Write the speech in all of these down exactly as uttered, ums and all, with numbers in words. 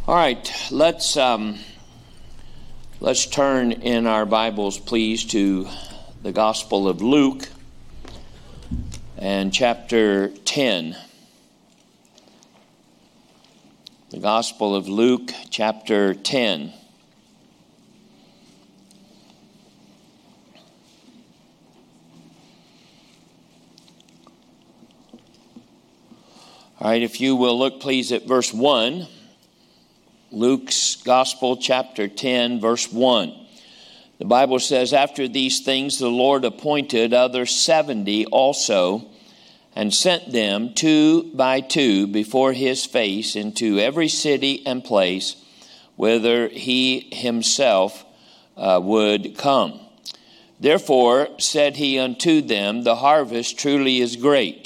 All right, let's um, let's turn in our Bibles, please, to the Gospel of Luke and chapter ten. The Gospel of Luke, chapter ten. All right, if you will look, please, at verse one. Luke's Gospel, chapter ten, verse one. The Bible says, "After these things the Lord appointed other seventy also, and sent them two by two before his face into every city and place whither he himself uh, would come. Therefore said he unto them, The harvest truly is great,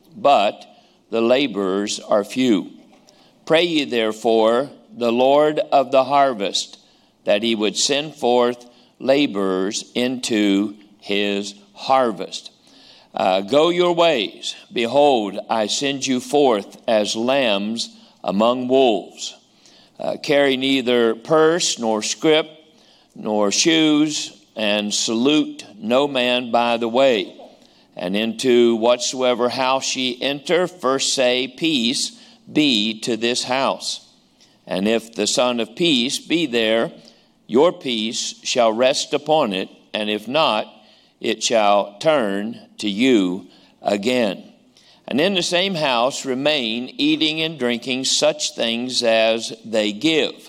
but the laborers are few. Pray ye therefore the Lord of the harvest, that he would send forth laborers into his harvest. Uh, go your ways. Behold, I send you forth as lambs among wolves. Uh, carry neither purse nor scrip nor shoes, and salute no man by the way. And into whatsoever house ye enter, first say, Peace be to this house. And if the Son of Peace be there, your peace shall rest upon it, and if not, it shall turn to you again. And in the same house remain, eating and drinking such things as they give.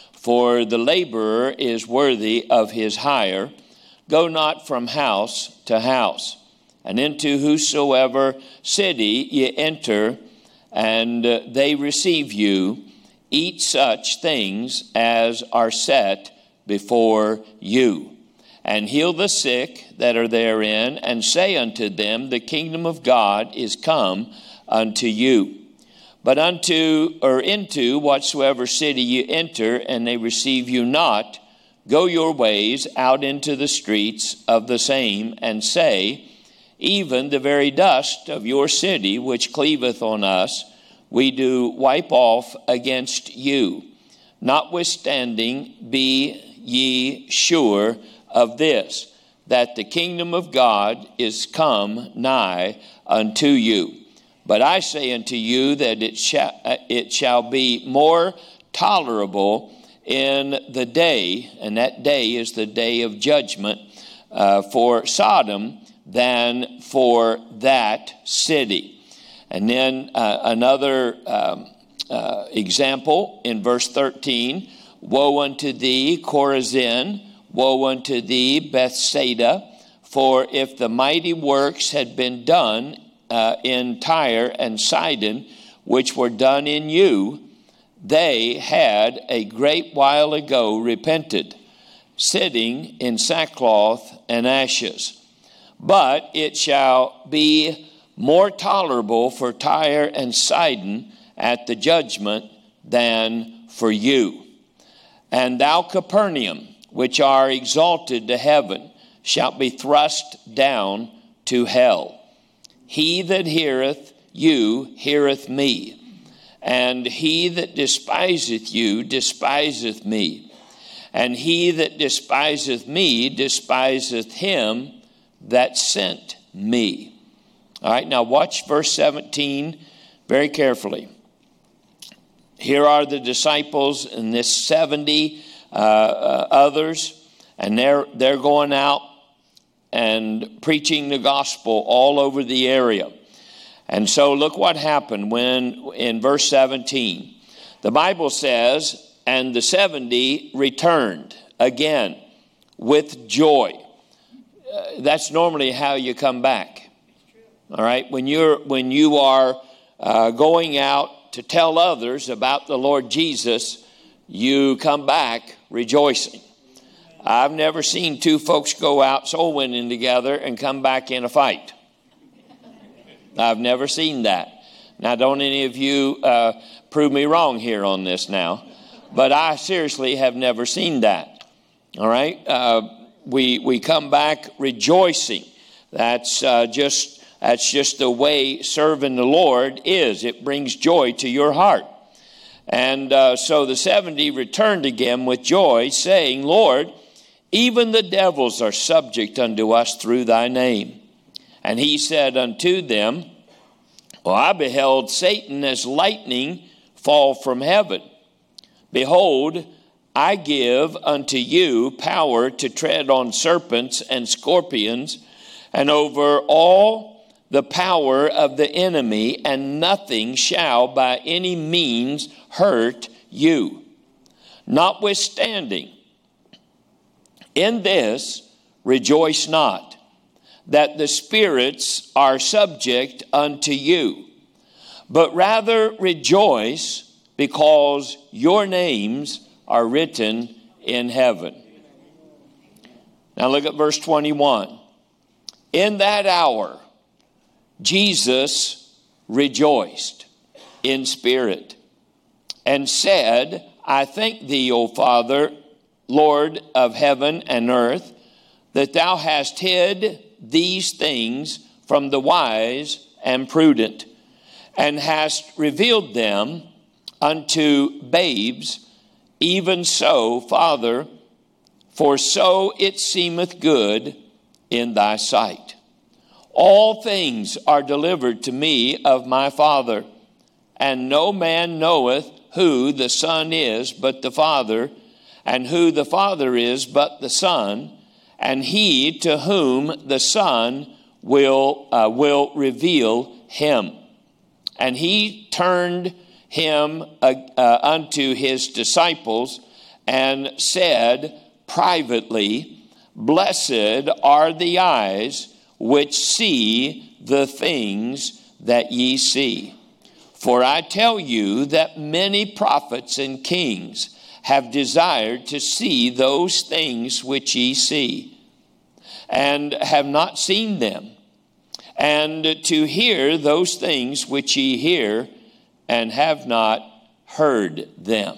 For the laborer is worthy of his hire. Go not from house to house. And into whosoever city ye enter, and they receive you, eat such things as are set before you. And heal the sick that are therein, and say unto them, The kingdom of God is come unto you. But unto or into whatsoever city ye enter, and they receive you not, go your ways out into the streets of the same, and say, Even the very dust of your city which cleaveth on us, we do wipe off against you. Notwithstanding, be ye sure of this, that the kingdom of God is come nigh unto you. But I say unto you that it shall, it shall be more tolerable in the day, and that day is the day of judgment, uh, for Sodom than for that city." And then uh, another um, uh, example in verse thirteen, "Woe unto thee, Chorazin! Woe unto thee, Bethsaida! For if the mighty works had been done uh, in Tyre and Sidon, which were done in you, they had a great while ago repented, sitting in sackcloth and ashes. But it shall be more tolerable for Tyre and Sidon at the judgment than for you. And thou, Capernaum, which are exalted to heaven, shalt be thrust down to hell. He that heareth you heareth me, and he that despiseth you despiseth me, and he that despiseth me despiseth him that sent me." All right, now watch verse seventeen very carefully. Here are the disciples and this seventy uh, uh, others, and they're they're going out and preaching the gospel all over the area. And so look what happened when in verse seventeen. The Bible says, "And the seventy returned again with joy." Uh, that's normally how you come back. All right, when you're when you are uh, going out to tell others about the Lord Jesus, you come back rejoicing. I've never seen two folks go out soul winning together and come back in a fight. I've never seen that. Now, don't any of you uh, prove me wrong here on this now, but I seriously have never seen that. All right, uh, we we come back rejoicing. That's uh, just. That's just the way serving the Lord is. It brings joy to your heart. And uh, so the seventy returned again with joy, saying, Lord, even the devils are subject unto us through thy name. And he said unto them, Well, I beheld Satan as lightning fall from heaven. Behold, I give unto you power to tread on serpents and scorpions, and over all the power of the enemy, and nothing shall by any means hurt you. Notwithstanding, in this rejoice not, that the spirits are subject unto you, but rather rejoice because your names are written in heaven. Now look at verse twenty-one. In that hour, Jesus rejoiced in spirit and said, I thank thee, O Father, Lord of heaven and earth, that thou hast hid these things from the wise and prudent, and hast revealed them unto babes. Even so, Father, for so it seemeth good in thy sight. All things are delivered to me of my Father, and no man knoweth who the Son is but the Father, and who the Father is but the Son, and he to whom the Son will uh, will reveal him. And he turned him uh, uh, unto his disciples and said privately, Blessed are the eyes which see the things that ye see. For I tell you that many prophets and kings have desired to see those things which ye see, and have not seen them, and to hear those things which ye hear, and have not heard them.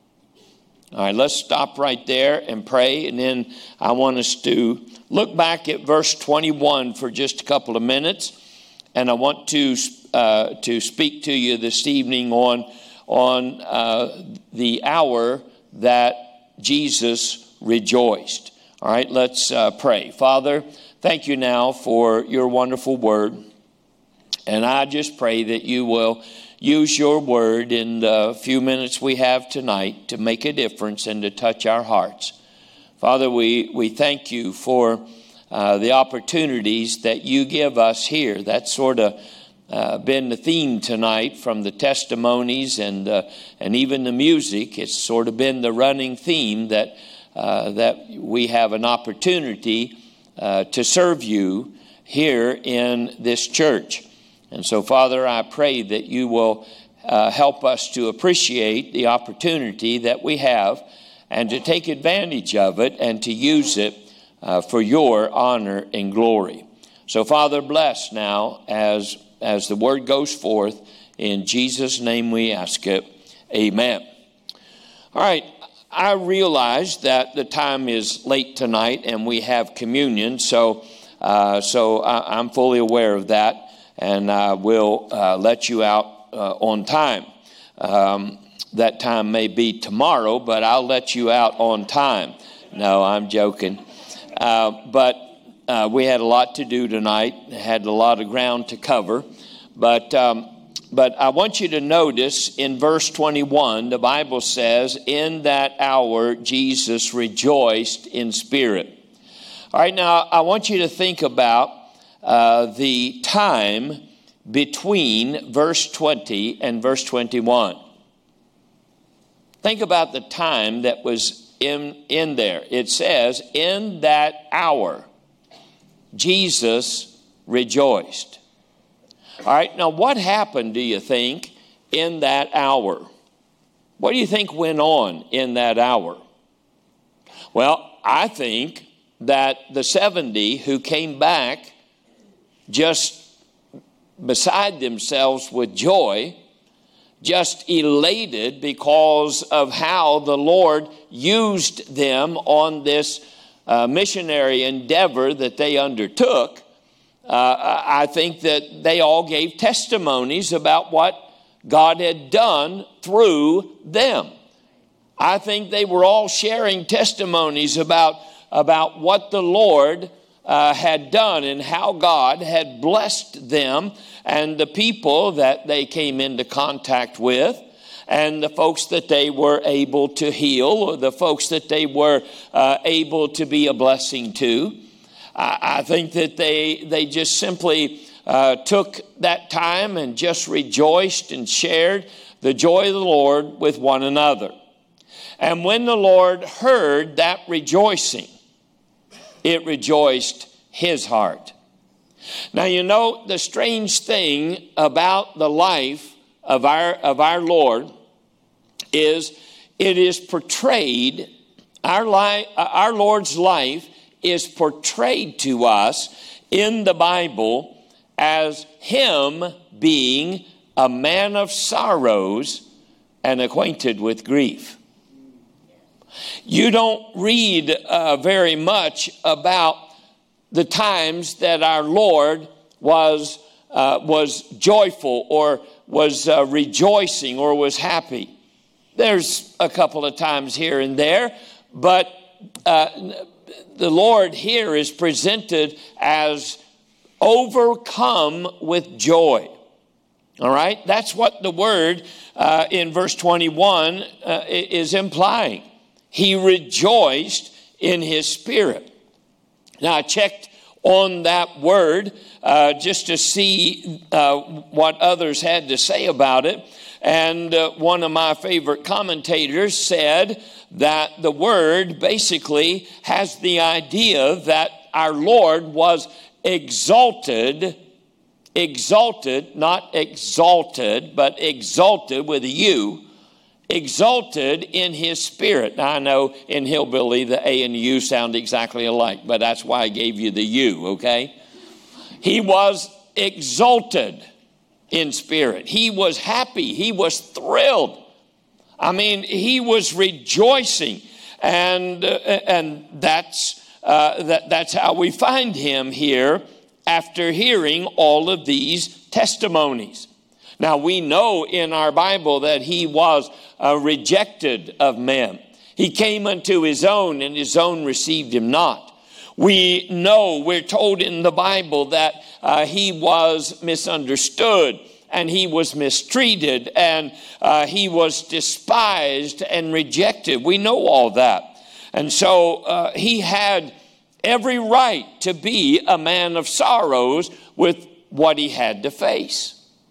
All right, let's stop right there and pray, and then I want us to look back at verse twenty-one for just a couple of minutes, and I want to uh, to speak to you this evening on on uh, the hour that Jesus rejoiced. All right, let's uh, pray. Father, thank you now for your wonderful word, and I just pray that you will use your word in the few minutes we have tonight to make a difference and to touch our hearts. Father, we, we thank you for uh, the opportunities that you give us here. That's sort of uh, been the theme tonight from the testimonies and uh, and even the music. It's sort of been the running theme that uh, that we have an opportunity uh, to serve you here in this church. And so, Father, I pray that you will uh, help us to appreciate the opportunity that we have and to take advantage of it and to use it uh, for your honor and glory. So, Father, bless now as, as the word goes forth. In Jesus' name we ask it. Amen. All right. I realize that the time is late tonight and we have communion, so uh, so I, I'm fully aware of that, and I will uh, let you out uh, on time. Um, that time may be tomorrow, but I'll let you out on time. No, I'm joking. Uh, but uh, we had a lot to do tonight, had a lot of ground to cover, but um, But I want you to notice in verse twenty-one, the Bible says, in that hour, Jesus rejoiced in spirit. All right, now I want you to think about uh, the time between verse twenty and verse twenty-one. Think about the time that was in, in there. It says, in that hour, Jesus rejoiced. All right, now what happened, do you think, in that hour? What do you think went on in that hour? Well, I think that the seventy who came back just beside themselves with joy, just elated because of how the Lord used them on this uh, missionary endeavor that they undertook. Uh, I think that they all gave testimonies about what God had done through them. I think they were all sharing testimonies about, about what the Lord uh, had done and how God had blessed them and the people that they came into contact with, and the folks that they were able to heal, or the folks that they were uh, able to be a blessing to. I, I think that they, they just simply uh, took that time and just rejoiced and shared the joy of the Lord with one another. And when the Lord heard that rejoicing, it rejoiced his heart. Now, you know, the strange thing about the life of our, of our Lord is it is portrayed, our, life, our Lord's life is portrayed to us in the Bible as him being a man of sorrows and acquainted with grief. You don't read uh, very much about the times that our Lord was uh, was joyful or was uh, rejoicing or was happy. There's a couple of times here and there, but uh, the Lord here is presented as overcome with joy. All right? That's what the word uh, in verse twenty-one uh, is implying. He rejoiced in his spirit. Now, I checked on that word uh, just to see uh, what others had to say about it. And uh, one of my favorite commentators said that the word basically has the idea that our Lord was exalted, exalted, not exalted, but exalted with a U, exalted in his spirit. Now, I know in Hillbilly, the A and the U sound exactly alike, but that's why I gave you the U, okay? He was exalted in spirit. He was happy. He was thrilled. I mean, he was rejoicing. And uh, and that's, uh, that, that's how we find him here after hearing all of these testimonies. Now, we know in our Bible that he was uh, rejected of men. He came unto his own, and his own received him not. We know, we're told in the Bible that uh, he was misunderstood, and he was mistreated, and uh, he was despised and rejected. We know all that. And so uh, he had every right to be a man of sorrows with what he had to face.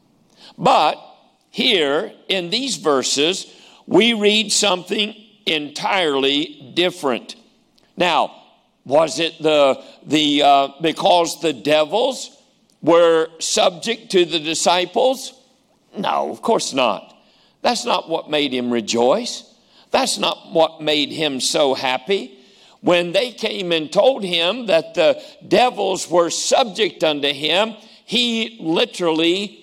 But here in these verses, we read something entirely different. Now, was it the the uh, because the devils were subject to the disciples? No, of course not. That's not what made him rejoice. That's not what made him so happy. When they came and told him that the devils were subject unto him, he literally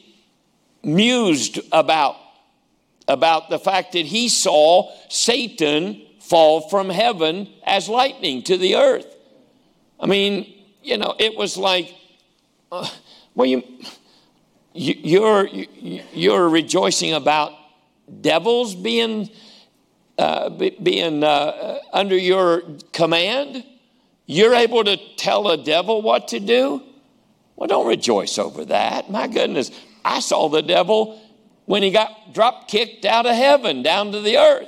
mused about, about the fact that he saw Satan fall from heaven as lightning to the earth. I mean, you know, it was like, uh, well, you, you, you're, you, you're rejoicing about devils being, uh, being uh, under your command. You're able to tell a devil what to do. Well, don't rejoice over that. My goodness. I saw the devil when he got drop kicked out of heaven down to the earth.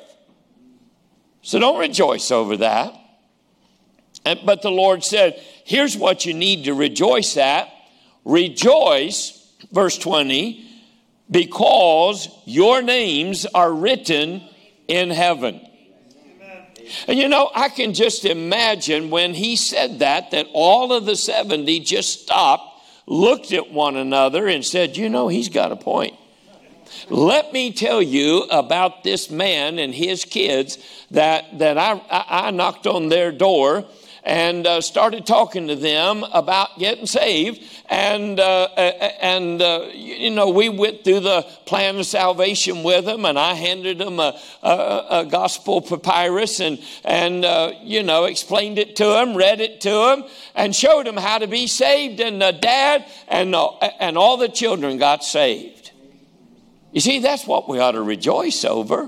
So don't rejoice over that. And, but the Lord said, here's what you need to rejoice at. Rejoice, verse twenty, because your names are written in heaven. Amen. And you know, I can just imagine when he said that, that all of the seventy just stopped, looked at one another and said, you know, he's got a point. Let me tell you about this man and his kids that, that I, I, I knocked on their door and uh, started talking to them about getting saved. And, uh, and uh, you know, we went through the plan of salvation with them, and I handed them a, a, a gospel papyrus and, and uh, you know, explained it to them, read it to them, and showed them how to be saved. And the dad and, uh, and all the children got saved. You see, that's what we ought to rejoice over.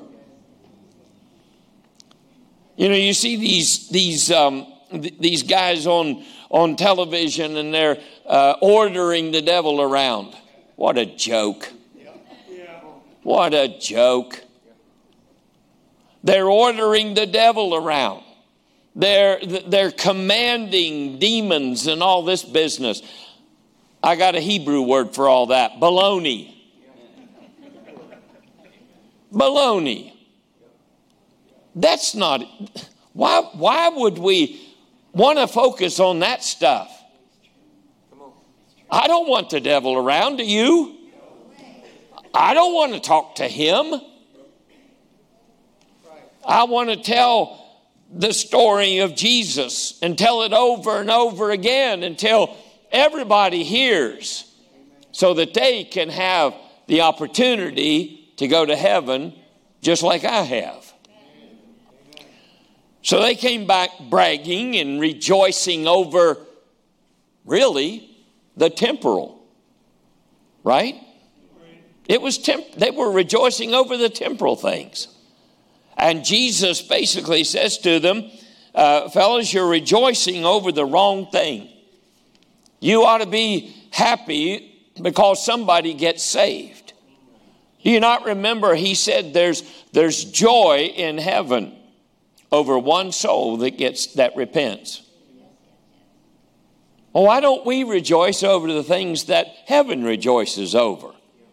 You know, you see these these um, th- these guys on on television, and they're uh, ordering the devil around. What a joke! What a joke! They're ordering the devil around. They're they're commanding demons and all this business. I got a Hebrew word for all that: baloney. Baloney. That's not, why, why would we want to focus on that stuff? I don't want the devil around, do you? I don't want to talk to him. I want to tell the story of Jesus and tell it over and over again until everybody hears, so that they can have the opportunity to go to heaven just like I have. So they came back bragging and rejoicing over, really, the temporal, right? It was temp- they were rejoicing over the temporal things. And Jesus basically says to them, uh, fellas, you're rejoicing over the wrong thing. You ought to be happy because somebody gets saved. Do you not remember he said there's there's joy in heaven over one soul that gets that repents? Well, why don't we rejoice over the things that heaven rejoices over?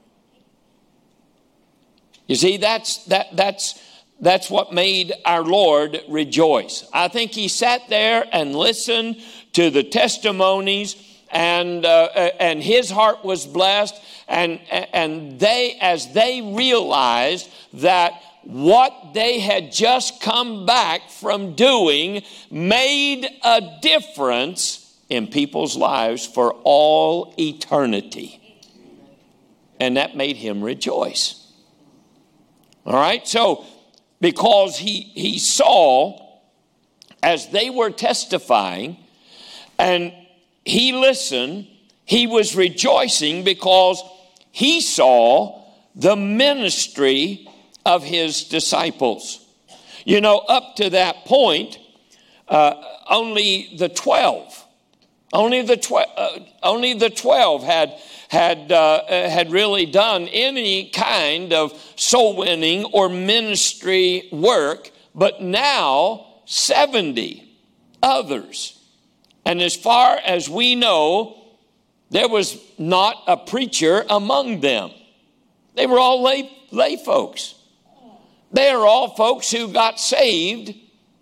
You see, that's that that's that's what made our Lord rejoice. I think he sat there and listened to the testimonies, and uh, and his heart was blessed, and and they, as they realized that what they had just come back from doing made a difference in people's lives for all eternity. And that made him rejoice. All right, so because he, he saw as they were testifying and he listened, he was rejoicing because he saw the ministry of his disciples. You know, up to that point, uh, only the twelve, only the twelve, uh, only the twelve had had uh, had really done any kind of soul winning or ministry work, but now seventy others. And as far as we know, there was not a preacher among them. They were all lay, lay folks. They are all folks who got saved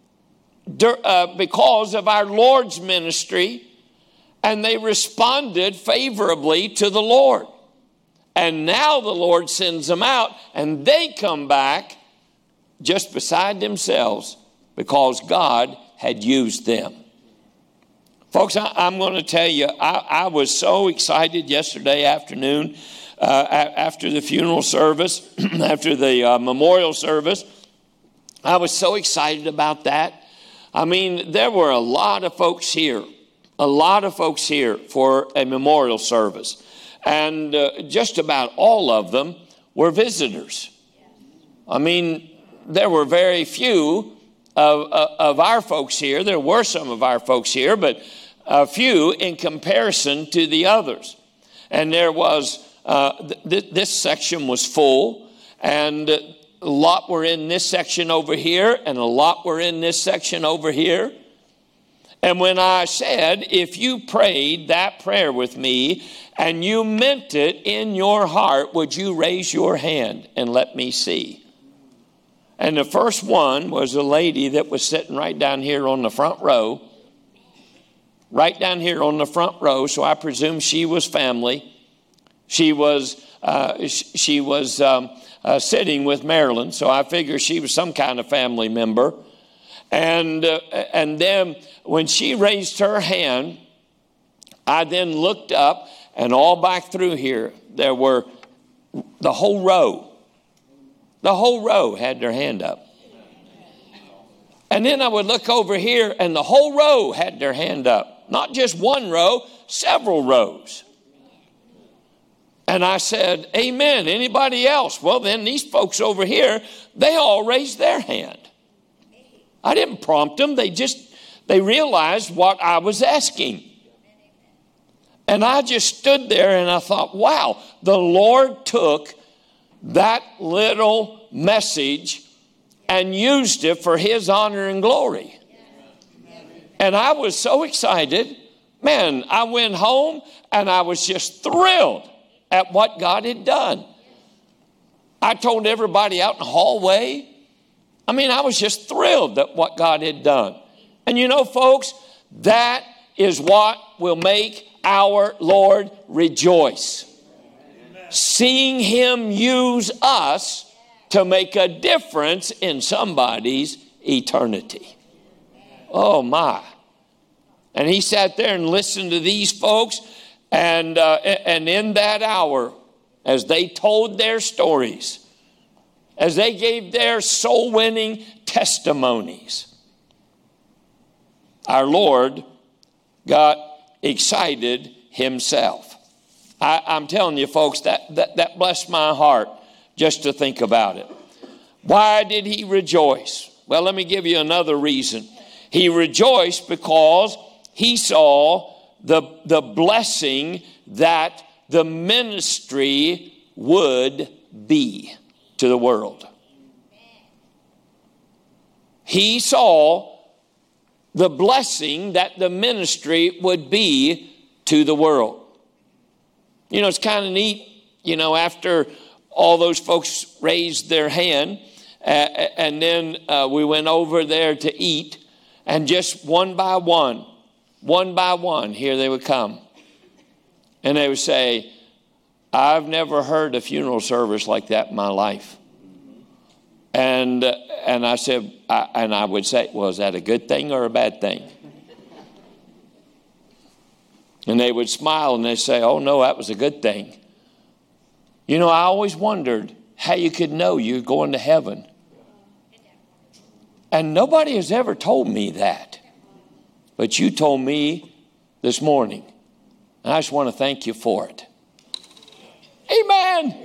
uh, because of our Lord's ministry, and they responded favorably to the Lord. And now the Lord sends them out, and they come back just beside themselves because God had used them. Folks, I, I'm going to tell you, I, I was so excited yesterday afternoon uh, after the funeral service, after the uh, memorial service. I was so excited about that. I mean, there were a lot of folks here, a lot of folks here for a memorial service. And uh, just about all of them were visitors. I mean, there were very few of, of our folks here. There were some of our folks here, but a few in comparison to the others. And there was, uh, th- this section was full, and a lot were in this section over here, and a lot were in this section over here. And when I said, if you prayed that prayer with me and you meant it in your heart, would you raise your hand and let me see? And the first one was a lady that was sitting right down here on the front row. Right down here on the front row, so I presume she was family. She was uh, she was um, uh, sitting with Marilyn, so I figure she was some kind of family member. And uh, and then when she raised her hand, I then looked up, and all back through here, there were the whole row. The whole row had their hand up. And then I would look over here, and the whole row had their hand up. Not just one row, several rows. And I said, amen. Anybody else? Well, then these folks over here, they all raised their hand. I didn't prompt them. They just, they realized what I was asking. And I just stood there and I thought, wow, the Lord took that little message and used it for his honor and glory. And I was so excited. Man, I went home and I was just thrilled at what God had done. I told everybody out in the hallway. I mean, I was just thrilled at what God had done. And you know, folks, that is what will make our Lord rejoice. Amen. Seeing him use us to make a difference in somebody's eternity. Oh my. And he sat there and listened to these folks. And, uh, and in that hour, as they told their stories, as they gave their soul-winning testimonies, our Lord got excited himself. I, I'm telling you, folks, that, that, that blessed my heart just to think about it. Why did he rejoice? Well, let me give you another reason. He rejoiced because he saw the, the blessing that the ministry would be to the world. He saw the blessing that the ministry would be to the world. You know, it's kind of neat, you know, after all those folks raised their hand, uh, and then uh, we went over there to eat, and just one by one, one by one, here they would come. And they would say, I've never heard a funeral service like that in my life. And uh, and I said, I, and I would say, well, is that a good thing or a bad thing? And they would smile and they'd say, oh, no, that was a good thing. You know, I always wondered how you could know you're going to heaven. And nobody has ever told me that. But you told me this morning. And I just want to thank you for it. Amen.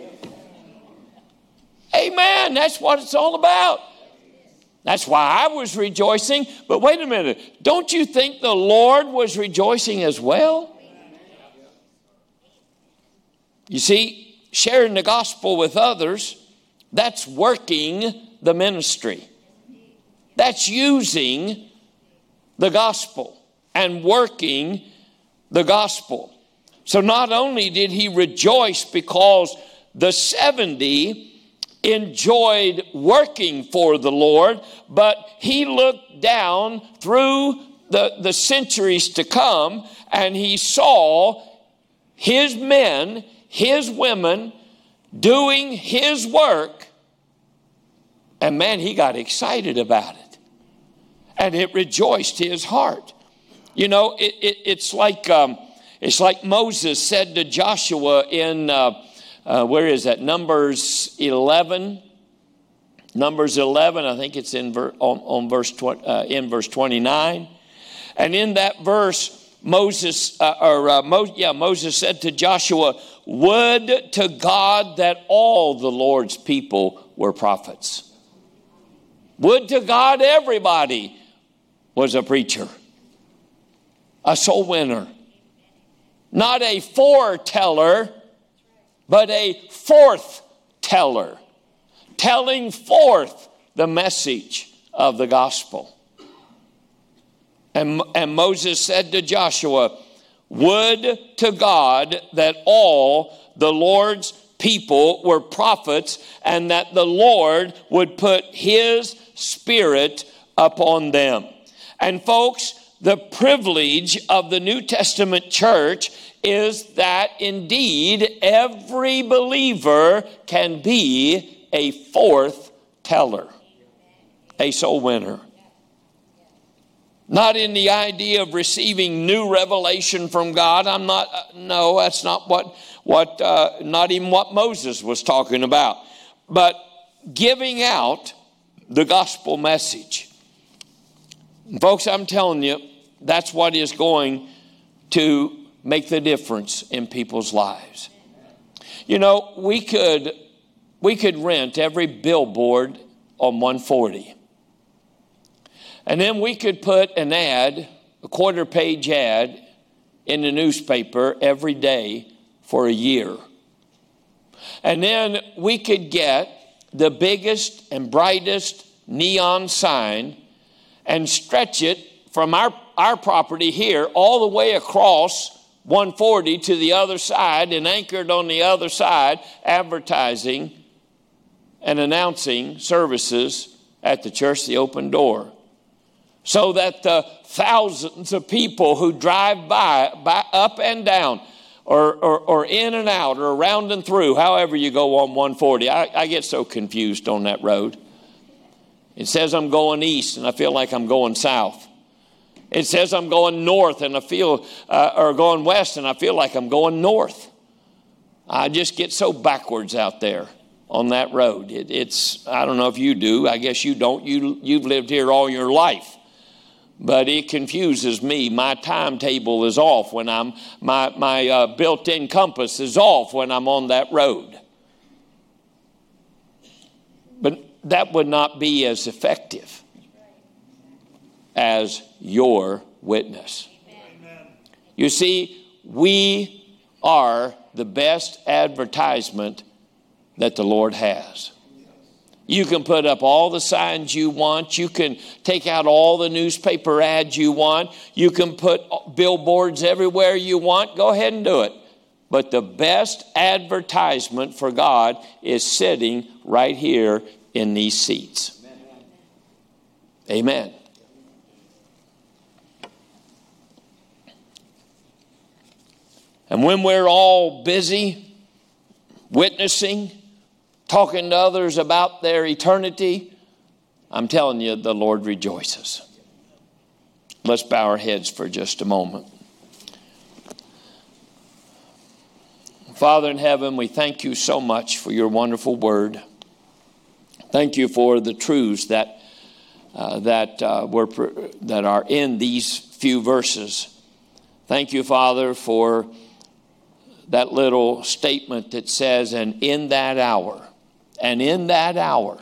Amen. That's what it's all about. That's why I was rejoicing. But wait a minute. Don't you think the Lord was rejoicing as well? You see, sharing the gospel with others, that's working the ministry. That's using the gospel and working the gospel. So not only did he rejoice because the seventy enjoyed working for the Lord, but he looked down through the, the centuries to come and he saw his men, his women doing his work. And man, he got excited about it. And it rejoiced his heart. You know, it, it, it's like um, it's like Moses said to Joshua in, uh, uh, where is that? Numbers eleven. Numbers eleven, I think it's in, ver- on, on verse tw- uh, in verse twenty-nine. And in that verse, Moses, uh, or uh, Mo- yeah, Moses said to Joshua, would to God that all the Lord's people were prophets. Would to God everybody was a preacher, a soul winner, not a foreteller, but a forth teller, telling forth the message of the gospel. And, and Moses said to Joshua, would to God that all the Lord's people were prophets and that the Lord would put his spirit upon them. And folks, the privilege of the New Testament church is that indeed every believer can be a forth teller, a soul winner. Not in the idea of receiving new revelation from God. I'm not, no, that's not what, what uh, not even what Moses was talking about. But giving out the gospel message. And folks, I'm telling you, that's what is going to make the difference in people's lives. You know, we could we could rent every billboard on one forty. And then we could put an ad, a quarter page ad, in the newspaper every day for a year. And then we could get the biggest and brightest neon sign and stretch it from our, our property here all the way across one forty to the other side, and anchored on the other side, advertising and announcing services at the church, the Open Door, so that the thousands of people who drive by, by up and down, or, or, or in and out, or around and through, however you go on one forty. I, I get so confused on that road. It says I'm going east, and I feel like I'm going south. It says I'm going north, and I feel, uh, or going west, and I feel like I'm going north. I just get so backwards out there on that road. It, it's, I don't know if you do. I guess you don't. You, you've lived here all your life. But it confuses me. My timetable is off when I'm, my, my uh, built-in compass is off when I'm on that road. But that would not be as effective as your witness. Amen. You see, we are the best advertisement that the Lord has. You can put up all the signs you want. You can take out all the newspaper ads you want. You can put billboards everywhere you want. Go ahead and do it. But the best advertisement for God is sitting right here in these seats. Amen. And when we're all busy witnessing, talking to others about their eternity, I'm telling you, the Lord rejoices. Let's bow our heads for just a moment. Father in heaven, we thank you so much for your wonderful word. Thank you for the truths that uh, that uh, were that are in these few verses. Thank you, Father, for that little statement that says, "And in that hour." And in that hour,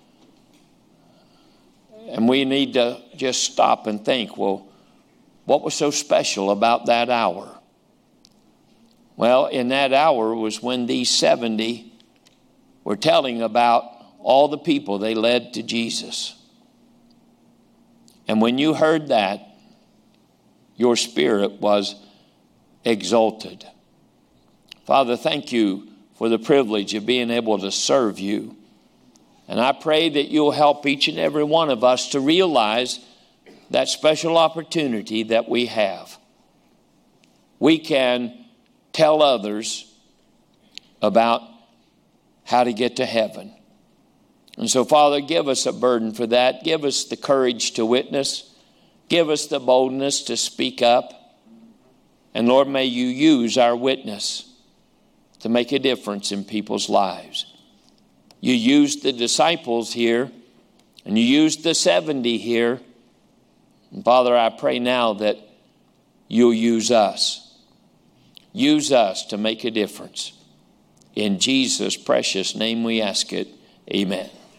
and we need to just stop and think, well, what was so special about that hour? Well, in that hour was when these seventy were telling about all the people they led to Jesus. And when you heard that, your spirit was exalted. Father, thank you for the privilege of being able to serve you. And I pray that you'll help each and every one of us to realize that special opportunity that we have. We can tell others about how to get to heaven. And so, Father, give us a burden for that. Give us the courage to witness. Give us the boldness to speak up. And Lord, may you use our witness to make a difference in people's lives. You used the disciples here, and you used the seventy here. And Father, I pray now that you'll use us. Use us to make a difference. In Jesus' precious name we ask it. Amen.